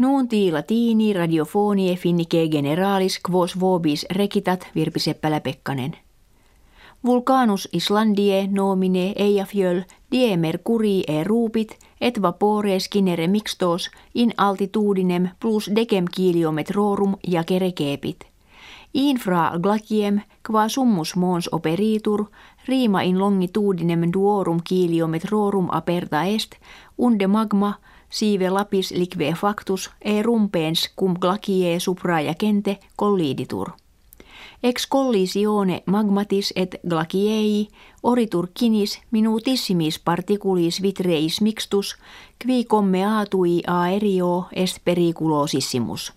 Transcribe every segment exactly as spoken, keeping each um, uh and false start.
Nuunti latini radiofonie finnike generalis quos vobis recitat Virpi Seppälä-Pekkanen. Vulcanus Islandiae nomine Eyjafjöll die mercurii e rupit et vapores cinere mixtos in altitudinem plus decem kiliometrorum jacere cepit. Infra glaciem qua summus mons operitur rima in longitudinem duorum kiliometrorum aperta est unde magma sive lapis liquefactus factus e rumpens cum glacie supra jacente colliditur. Ex collisione magmatis et glaciei oritur cinis minutissimis particulis vitreis mixtus qui commeatui aereo est periculosissimus.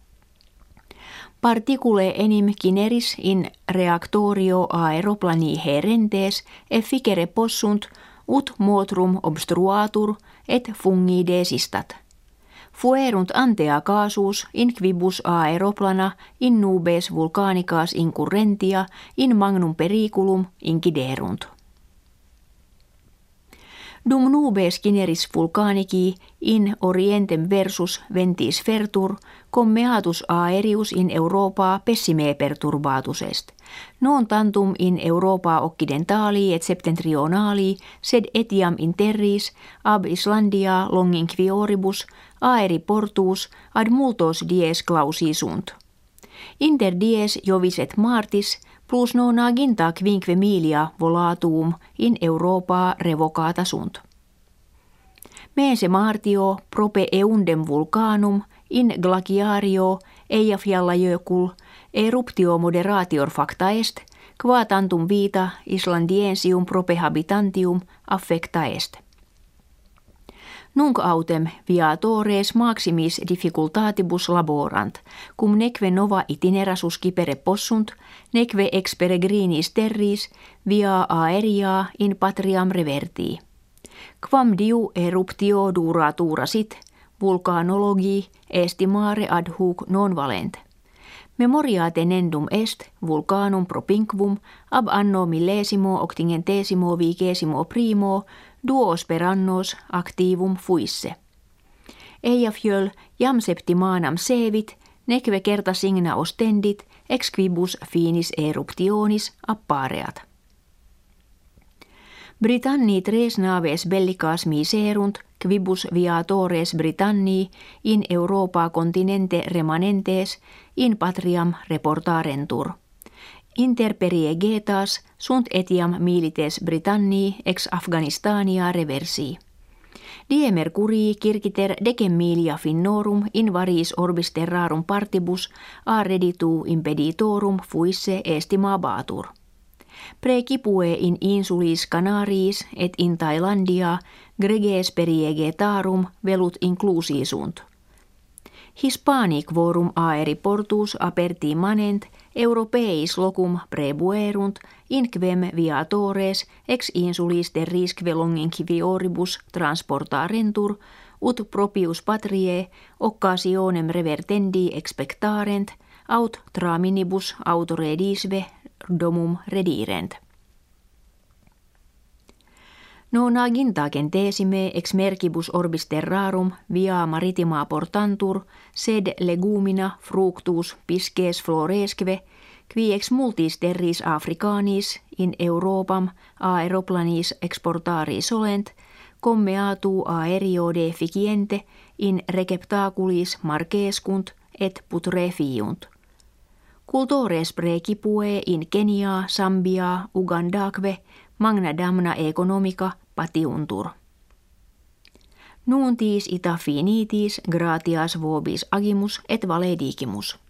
Particule enim cineris in reactorio aeroplani herentes efficere possunt ut motrum obstruatur et fungi desistat. Fuerunt antea casus in quibus aeroplana in nubes vulcanicas incurrentia in magnum periculum inciderunt. Dum nubes cineris vulcanici in orientem versus ventis fertur commeatus aerius in Europa pessime perturbatus est. Non tantum in Europa occidentali et septentrionali sed etiam in terris ab Islandia longinquioribus aeri portus ad multos dies clausi sunt. Inter dies jovis et martis plus nonaginta quinque milia volatum in Europa revocata sunt. Mense martio prope eundem vulcanum in glaciario Eyjafjallajökull eruptio moderatior facta est, qua tantum vita Islandiensium prope habitantium affecta est. Nunc autem viatores maximis difficultatibus laborant, cum neque nova itinerasus cipere possunt, neque ex peregrinis terris via aeria in patriam revertii. Quam diu eruptio duratura sit, vulcanologi estimare ad hoc non valent. Memoria tenendum est vulcanum propinquum ab anno millesimo octingentesimo vigesimo primo duos per annos activum fuisse. Eyjafjöll jam septimanam sevit, neque certa signa ostendit ex quibus finis eruptionis appareat. Britanni tres naves bellicas miserunt quibus viatores Britanni in Europa continente remanentes in patriam reportarentur. Inter periegetas sunt etiam milites Britanni ex Afganistania reversi. Die mercurii circiter decem milia finnorum in variis orbis terrarum partibus a reditu impeditorum fuisse estimabatur. Precipue in insulis Canaris et in Thailandia greges periegetarum velut inclusi sunt. Hispani quorum aeri portus aperti manent europeis locum prebuerunt in quem viatores ex insulis terrisque longinquioribus transportarentur ut propius patriae occasionem revertendi expectarent aut traminibus autoredisve domum redirent. Nonaginta centesime ex mercibus orbis terrarum via maritima portantur sed legumina fructus pisces floresque qui ex multis terris Africanis in Europam aeroplanis exportari solent commeatu aereo deficiente in receptaculis marquescunt et putrefiunt. Cultores precipue in Kenia, Sambia, Ugandaque magna damna economica patiuntur. Nuuntis ita finitis gratias vobis agimus et valedigimus.